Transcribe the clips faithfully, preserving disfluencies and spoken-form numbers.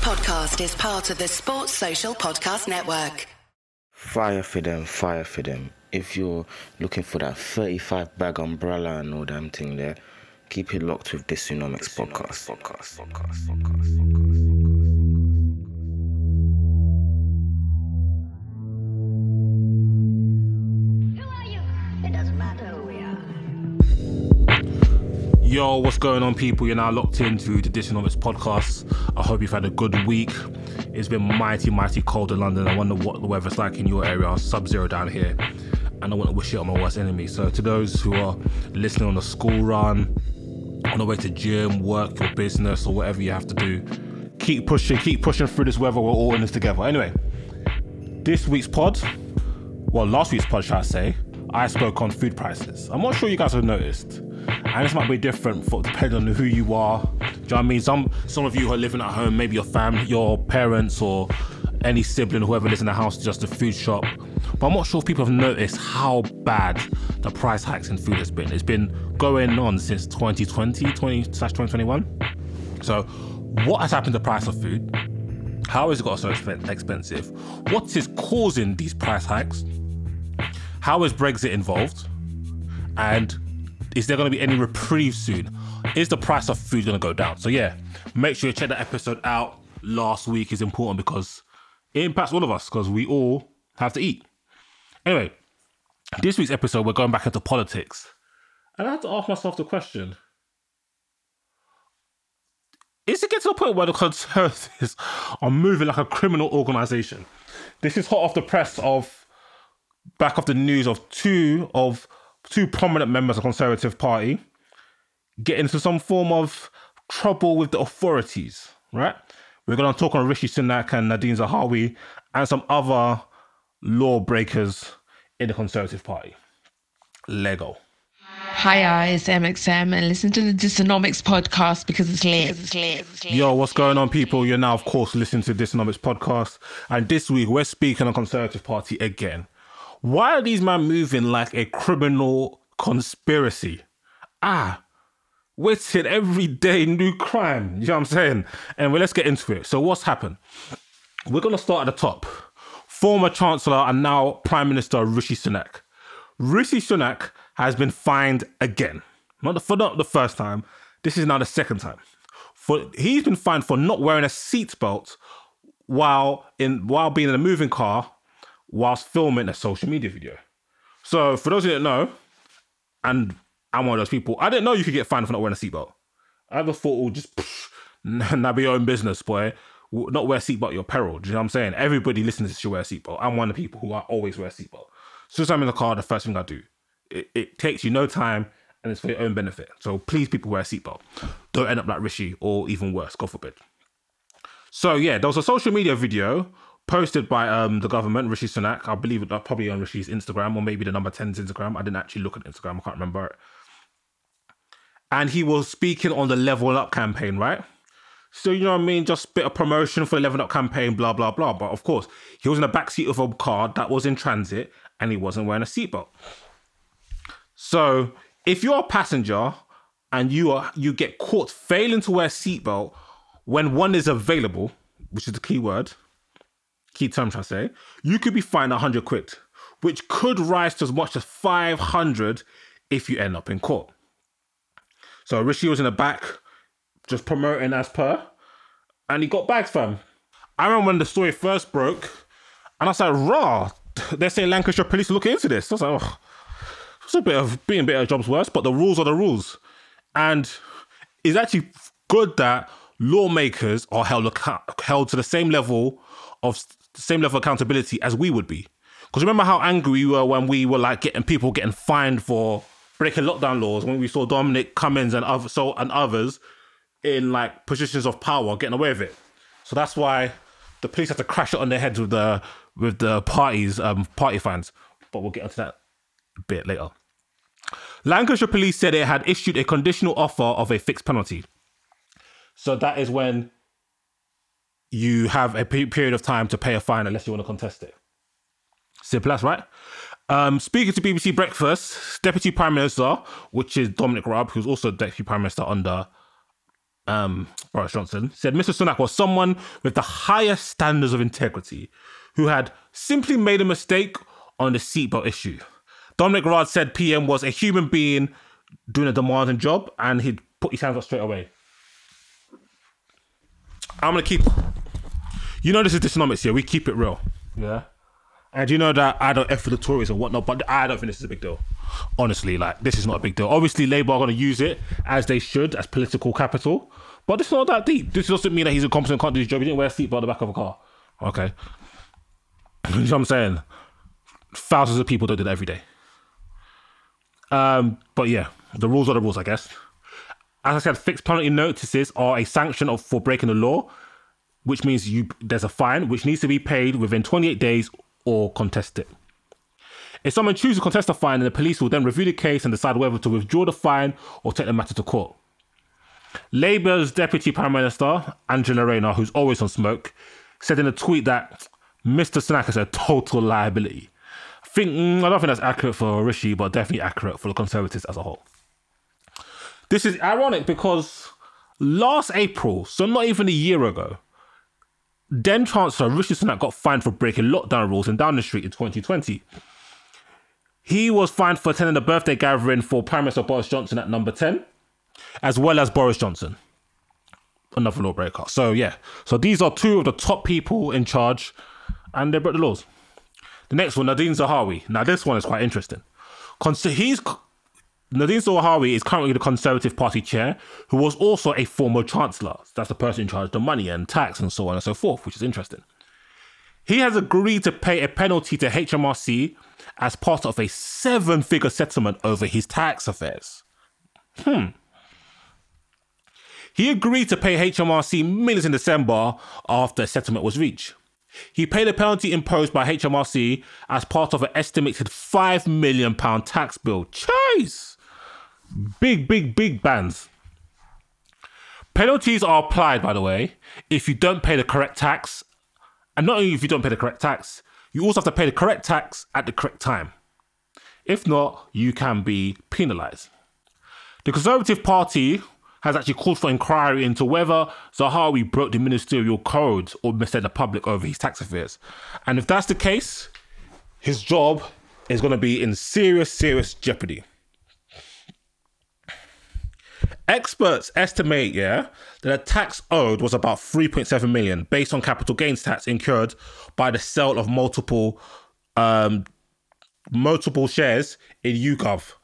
podcast is part of the Sports Social Podcast Network. Fire for them, fire for them. If you're looking for that thirty-five bag umbrella and all damn thing there, keep it locked with this Tsunomics podcast. Podcast, podcast, podcast, podcast. Yo, what's going on, people? You're now locked into the Tsunomics podcast. I hope you've had a good week. It's been mighty, mighty cold in London. I wonder what the weather's like in your area. Sub-zero down here. And I want to wish it on my worst enemy. So to those who are listening on the school run, on the way to gym, work, your business, or whatever you have to do, keep pushing, keep pushing through this weather. We're all in this together. Anyway, this week's pod, well, last week's pod, shall I say, I spoke on food prices. I'm not sure you guys have noticed. And this might be different for depending on who you are. Do you know what I mean? Some some of you who are living at home, maybe your family, your parents, or any sibling, whoever lives in the house, just a food shop. But I'm not sure if people have noticed how bad the price hikes in food has been. It's been going on since twenty twenty, twenty slash twenty twenty-one. So what has happened to the price of food? How has it got so expensive? What is causing these price hikes? How is Brexit involved? And is there going to be any reprieve soon? Is the price of food going to go down? So yeah, make sure you check that episode out. Last week is important because it impacts all of us because we all have to eat. Anyway, this week's episode, we're going back into politics. And I had to ask myself the question, is it getting to the point where the Conservatives are moving like a criminal organisation? This is hot off the press of, back of the news of two of two prominent members of the Conservative Party get into some form of trouble with the authorities, right? We're going to talk on Rishi Sunak and Nadine Zahawi and some other lawbreakers in the Conservative Party. Lego. Hi, it's M X M and listen to the Tsunomics podcast because it's lit. It's lit. It's lit. Yo, what's going on, people? You're now, of course, listening to the Tsunomics podcast. And this week, we're speaking on the Conservative Party again. Why are these men moving like a criminal conspiracy? Ah, waiting every day, new crime. You know what I'm saying? And well, let's get into it. So what's happened? We're going to start at the top. Former Chancellor and now Prime Minister Rishi Sunak. Rishi Sunak has been fined again. Not the, for not the first time. This is now the second time. For he's been fined for not wearing a seatbelt while in while being in a moving car whilst filming a social media video. So for those who didn't know, and I'm one of those people, I didn't know you could get fined for not wearing a seatbelt. I just thought, oh, just pff, nah, be your own business, boy. Not wear a seatbelt, your peril. Do you know what I'm saying? Everybody listening to this should wear a seatbelt. I'm one of the people who I always wear a seatbelt. As soon as I'm in the car, the first thing I do, it, it takes you no time and it's for your own benefit. So please, people, wear a seatbelt. Don't end up like Rishi or even worse, God forbid. So yeah, there was a social media video posted by um, the government, Rishi Sunak. I believe it uh, probably on Rishi's Instagram or maybe the number ten's Instagram. I didn't actually look at Instagram. I can't remember it. And he was speaking on the Level Up campaign, right? So, you know what I mean? Just a bit of promotion for the Level Up campaign, blah, blah, blah. But of course, he was in the backseat of a car that was in transit and he wasn't wearing a seatbelt. So if you're a passenger and you are you get caught failing to wear a seatbelt when one is available, which is the key word, key term, shall I say, you could be fined one hundred quid, which could rise to as much as five hundred if you end up in court. So Rishi was in the back, just promoting as per, and he got bags, fam. I remember when the story first broke, and I was like, raw, they're saying Lancashire police are looking into this. I was like, oh, it's a bit of being a bit of jobs worse, but the rules are the rules. And it's actually good that lawmakers are held account- held to the same level of same level of accountability as we would be. Because remember how angry we were when we were like getting people getting fined for breaking lockdown laws, when we saw Dominic Cummings and other so and others in like positions of power getting away with it. So that's why the police had to crash it on their heads with the with the parties um party fines. But we'll get into that a bit later. Lancashire police said it had issued a conditional offer of a fixed penalty. So that is when you have a period of time to pay a fine unless you want to contest it. Simple as, right? Um, speaking to B B C Breakfast, Deputy Prime Minister, which is Dominic Raab, who's also Deputy Prime Minister under um, Boris Johnson, said Mister Sunak was someone with the highest standards of integrity who had simply made a mistake on the seatbelt issue. Dominic Raab said P M was a human being doing a demanding job and he'd put his hands up straight away. I'm going to keep... You know this is Dysonomics here. We keep it real. Yeah? And you know that I don't F with the Tories and whatnot, but I don't think this is a big deal. Honestly, like, this is not a big deal. Obviously, Labour are going to use it, as they should, as political capital. But this is not that deep. This doesn't mean that he's incompetent, can't do his job. He didn't wear a seatbelt on the back of a car. Okay. You know what I'm saying? Thousands of people don't do that every day. Um, but yeah, the rules are the rules, I guess. As I said, fixed penalty notices are a sanction of, for breaking the law, which means you there's a fine which needs to be paid within twenty-eight days or contest it. If someone chooses to contest the fine, then the police will then review the case and decide whether to withdraw the fine or take the matter to court. Labour's Deputy Prime Minister, Angela Rayner, who's always on smoke, said in a tweet that Mister Sunak is a total liability. I think mm, I don't think that's accurate for Rishi, but definitely accurate for the Conservatives as a whole. This is ironic because last April, so not even a year ago, then Chancellor Rishi Sunak got fined for breaking lockdown rules in Downing Street in twenty twenty. He was fined for attending a birthday gathering for Prime Minister Boris Johnson at number ten, as well as Boris Johnson, another lawbreaker. So yeah, so these are two of the top people in charge, and they broke the laws. The next one, Nadine Zahawi. Now this one is quite interesting. Cons- he's Nadine Zahawi is currently the Conservative Party chair, who was also a former chancellor. That's the person in charge of the money and tax and so on and so forth, which is interesting. He has agreed to pay a penalty to H M R C as part of a seven-figure settlement over his tax affairs. Hmm. He agreed to pay H M R C millions in December after a settlement was reached. He paid a penalty imposed by H M R C as part of an estimated five million pounds tax bill. Chase! Big, big, big bands. Penalties are applied, by the way, if you don't pay the correct tax. And not only if you don't pay the correct tax, you also have to pay the correct tax at the correct time. If not, you can be penalised. The Conservative Party has actually called for inquiry into whether Zahawi broke the ministerial code or misled the public over his tax affairs. And if that's the case, his job is going to be in serious, serious jeopardy. Experts estimate, yeah, that the tax owed was about three point seven million based on capital gains tax incurred by the sale of multiple um, multiple shares in YouGov.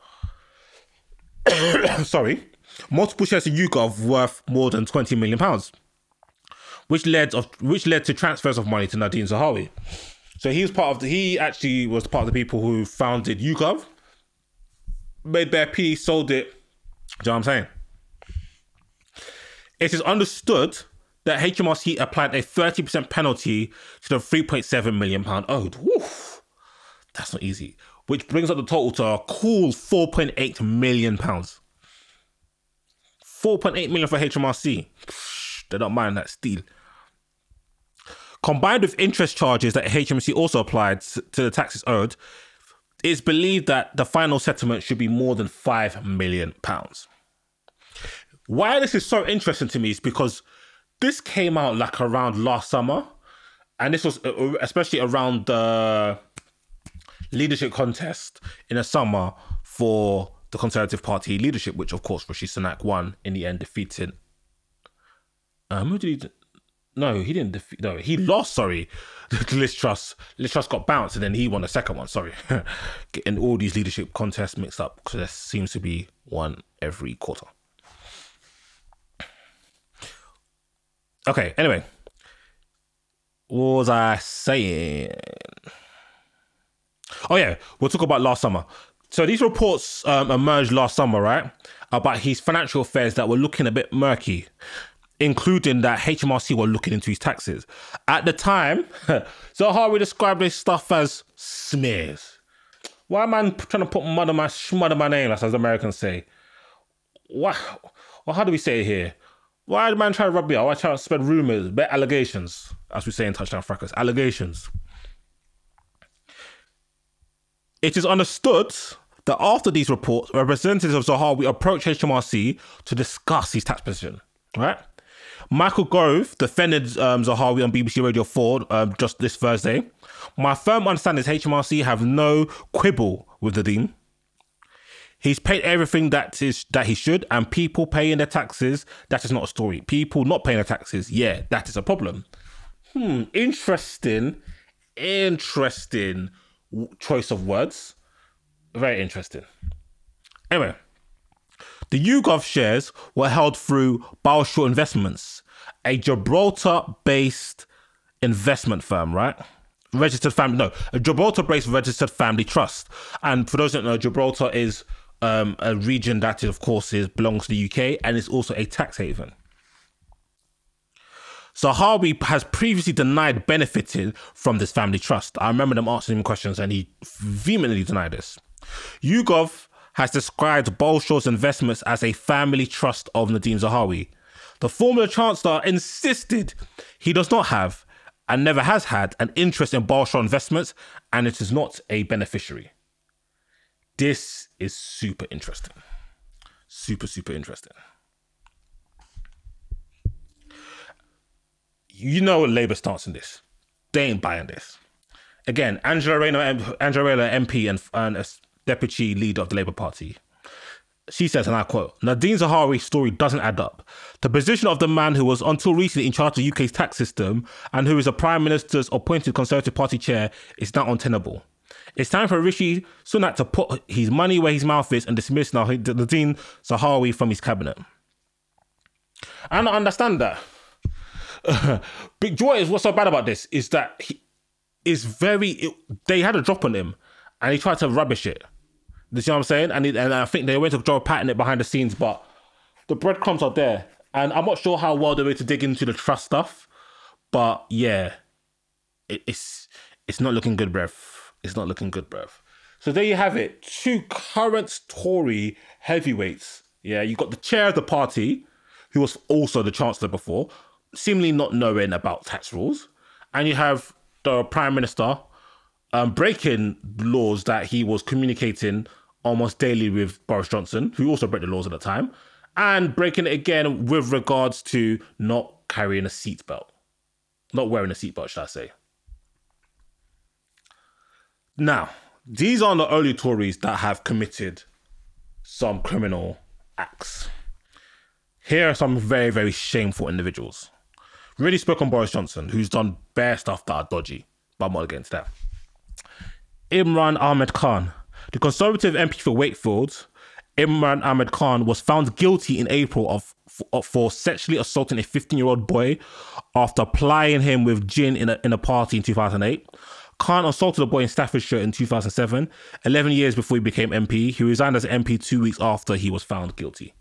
Sorry. Multiple shares in YouGov worth more than twenty million pounds, which led of which led to transfers of money to Nadine Zahawi. So he was part of the, he actually was part of the people who founded YouGov, made their P, sold it. Do you know what I'm saying? It is understood that H M R C applied a thirty percent penalty to the three point seven million pounds owed. Woof. That's not easy. Which brings up the total to a cool four point eight million pounds. four point eight million for H M R C. They don't mind that steal. Combined with interest charges that H M R C also applied to the taxes owed, it's believed that the final settlement should be more than five million pounds. Why this is so interesting to me is because this came out like around last summer, and this was especially around the leadership contest in the summer for the Conservative Party leadership, which of course Rishi Sunak won in the end, defeating. Um, who did he? No, he didn't defeat. No, he lost. Sorry, Liz Truss. Liz Truss got bounced, and then he won the second one. Sorry, getting all these leadership contests mixed up because there seems to be one every quarter. Okay. Anyway, what was I saying? Oh yeah, we'll talk about last summer. So these reports um, emerged last summer, right, about his financial affairs that were looking a bit murky, including that H M R C were looking into his taxes. At the time, Zahawi described this stuff as smears. Why am I trying to put mud on my schmud on my name, as Americans say? Why? Well, how do we say it here? Why did man try to rub me out? Why try to spread rumours, bet allegations, as we say in Touchdown Fracas, allegations. It is understood that after these reports, representatives of Zahawi approached H M R C to discuss his tax position. right? Michael Gove defended um, Zahawi on B B C Radio four um, just this Thursday. My firm understanding is H M R C have no quibble with Nadeem. He's paid everything that is that he should, and people paying their taxes, that is not a story. People not paying their taxes, yeah, that is a problem. Hmm, interesting, interesting choice of words. Very interesting. Anyway, the YouGov shares were held through Balshore Investments, a Gibraltar-based investment firm, right? Registered family, no, a Gibraltar-based registered family trust. And for those that don't know, Gibraltar is um, a region that, of course, is belongs to the U K and is also a tax haven. Zahawi has previously denied benefiting from this family trust. I remember them asking him questions and he vehemently denied this. YouGov has described Balshore's investments as a family trust of Nadeem Zahawi. The former chancellor insisted he does not have and never has had an interest in Balshore investments, and it is not a beneficiary. This is super interesting. Super, super interesting. You know Labour's stance in this. They ain't buying this. Again, Angela Rayner, Angela Rayner M P and, and a deputy leader of the Labour Party. She says, and I quote, Nadeem Zahawi's story doesn't add up. The position of the man who was until recently in charge of the U K's tax system and who is the Prime Minister's appointed Conservative Party chair is now untenable. It's time for Rishi Sunak to put his money where his mouth is and dismiss Nadeem Zahawi from his cabinet. And I understand that. Big Joy is what's so bad about this is that he is very, it, they had a drop on him and he tried to rubbish it. You see what I'm saying? And, it, and I think they went to Joe Patton it behind the scenes, but the breadcrumbs are there. And I'm not sure how well they're going to dig into the trust stuff, but yeah, it, it's it's not looking good, bruv. It's not looking good, bruv. So there you have it. Two current Tory heavyweights. Yeah, you got the chair of the party, who was also the chancellor before, seemingly not knowing about tax rules. And you have the Prime Minister um, breaking laws that he was communicating almost daily with Boris Johnson, who also broke the laws at the time, and breaking it again with regards to not carrying a seatbelt. Not wearing a seatbelt, should I say. Now, these aren't the only Tories that have committed some criminal acts. Here are some very, very shameful individuals. We already spoke on Boris Johnson, who's done bare stuff that are dodgy, but I'm not against that. Imran Ahmed Khan, the Conservative M P for Wakefield. Imran Ahmed Khan was found guilty in April of, of for sexually assaulting a fifteen-year-old boy after plying him with gin in a, in a party in two thousand eight. Khan assaulted a boy in Staffordshire in two thousand seven, eleven years before he became M P. He resigned as M P two weeks after he was found guilty.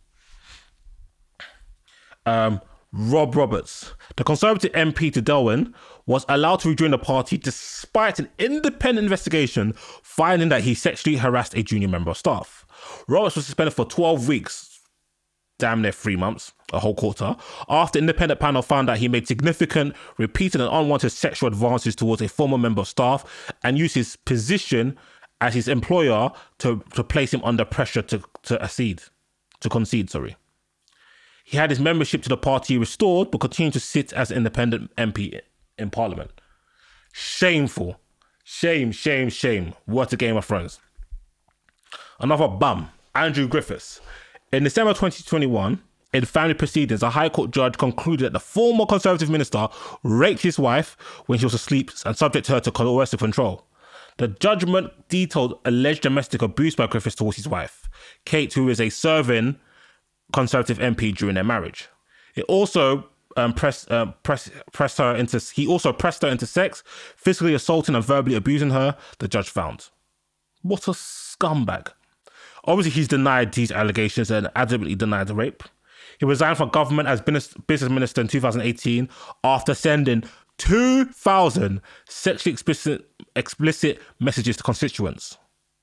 Um, Rob Roberts, the Conservative M P to Delwyn, was allowed to rejoin the party despite an independent investigation finding that he sexually harassed a junior member of staff. Roberts was suspended for twelve weeks, damn near three months, a whole quarter, after independent panel found that he made significant, repeated and unwanted sexual advances towards a former member of staff and used his position as his employer to, to place him under pressure to, to accede, to concede, sorry. He had his membership to the party restored, but continued to sit as an independent M P in Parliament. Shameful. Shame, shame, shame. What a Game of Thrones. Another bum, Andrew Griffiths. In December twenty twenty-one, in family proceedings, a High Court judge concluded that the former Conservative minister raped his wife when she was asleep and subjected her to coercive control. The judgment detailed alleged domestic abuse by Griffiths towards his wife, Kate, who is a serving Conservative M P during their marriage. It also um, pressed uh, press, pressed her into. He also pressed her into sex, physically assaulting and verbally abusing her. The judge found. What a scumbag! Obviously, he's denied these allegations and adamantly denied the rape. He resigned from government as business minister in two thousand eighteen after sending two thousand sexually explicit explicit messages to constituents.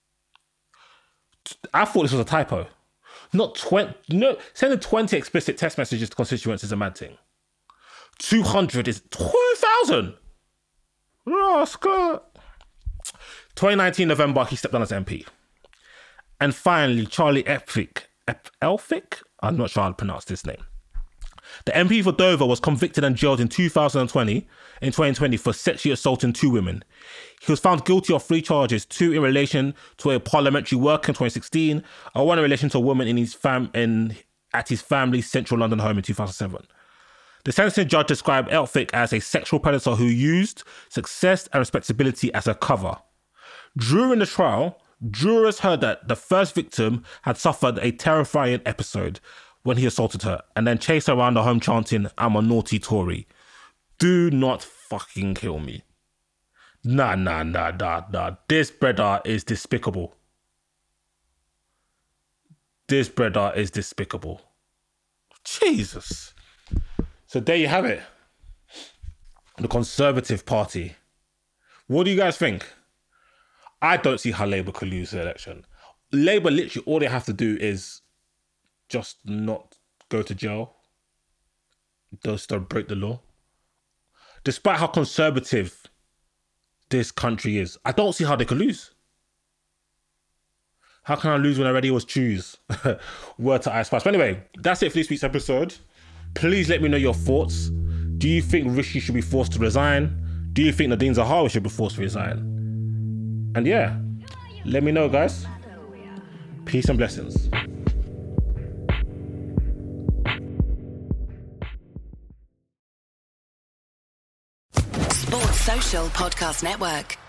I thought this was a typo. Not twenty. No, sending twenty explicit text messages to constituents is a mad thing. Two hundred is two thousand. Oh, Scott. twenty nineteen November, he stepped down as M P. And finally, Charlie Elphicke. Elphicke? I'm not sure how to pronounce this name. The M P for Dover was convicted and jailed in two thousand twenty, in twenty twenty for sexually assaulting two women. He was found guilty of three charges, two in relation to a parliamentary worker in twenty sixteen, and one in relation to a woman in his fam in at his family's central London home in two thousand seven. The sentencing judge described Elphick as a sexual predator who used success and respectability as a cover. During the trial, jurors heard that the first victim had suffered a terrifying episode when he assaulted her and then chased her around the home chanting, "I'm a naughty Tory. Do not fucking kill me." Nah, nah, nah, nah, nah. This brother is despicable. This brother is despicable. Jesus. So there you have it. The Conservative Party. What do you guys think? I don't see how Labour could lose the election. Labour, literally, all they have to do is just not go to jail. Just don't break the law. Despite how conservative this country is, I don't see how they could lose. How can I lose when I already was choose? Word to Ice Spice. But anyway, that's it for this week's episode. Please let me know your thoughts. Do you think Rishi should be forced to resign? Do you think Nadine Zahawi should be forced to resign? And yeah, let me know, guys. Peace and blessings. Sports Social Podcast Network.